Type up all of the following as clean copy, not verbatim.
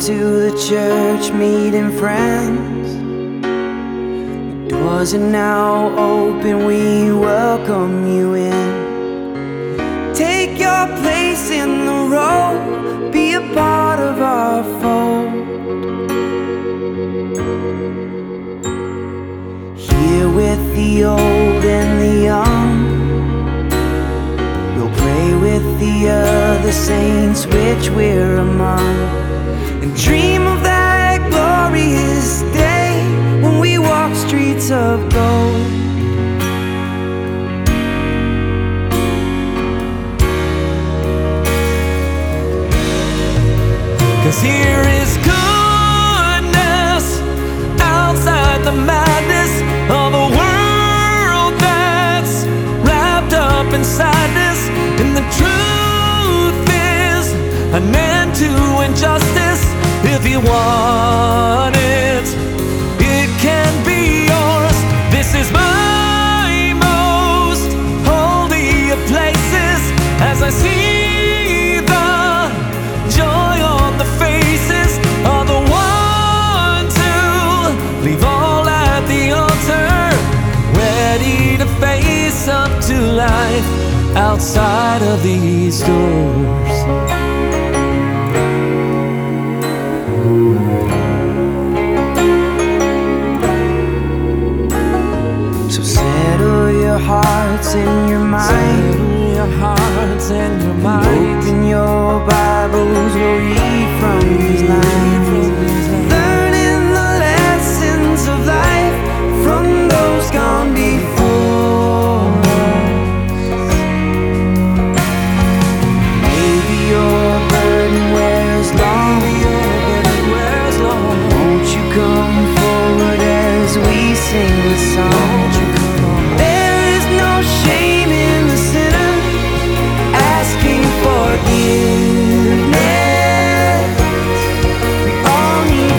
to the church meeting friends. The doors are now open, we welcome you in. Take your place in the row, be a part of our fold. Here with the old and the young, we'll pray with the other saints which we're among, and dream of that glorious day when we walk streets of gold. 'Cause here is goodness outside the madness of a world that's wrapped up inside this. And the truth is an end to injustice. If you want it, it can be yours. This is my most holy of places, as I see the joy on the faces of the ones who leave all at the altar, ready to face up to life outside of these doors. So settle your hearts and your minds, open your Bibles, we'll read from these lines, learning the lessons of life from those gone before us. Maybe your burden wears long, won't you come forward as we sing the song? There is no shame in the sinner asking forgiveness. We all need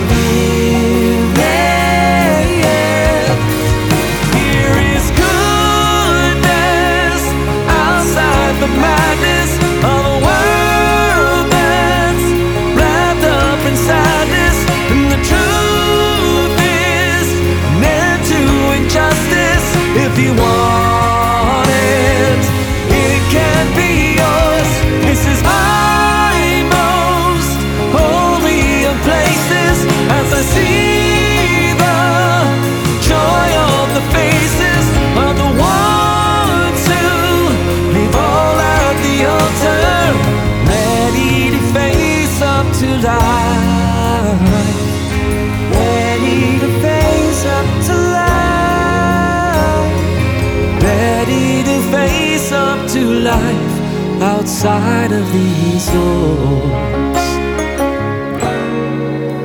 forgiveness. Here is goodness outside the madness of a world that's wrapped up inside this. And the truth is an end to injustice. If you want it, it can be yours. This is my most holy of places, as I see the joy on the faces of the ones who leave all at the altar, ready to face up to life, ready to face up to life, ready to face up to life outside of these doors.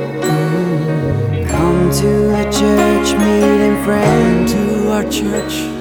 Come to the church meeting friend, to our church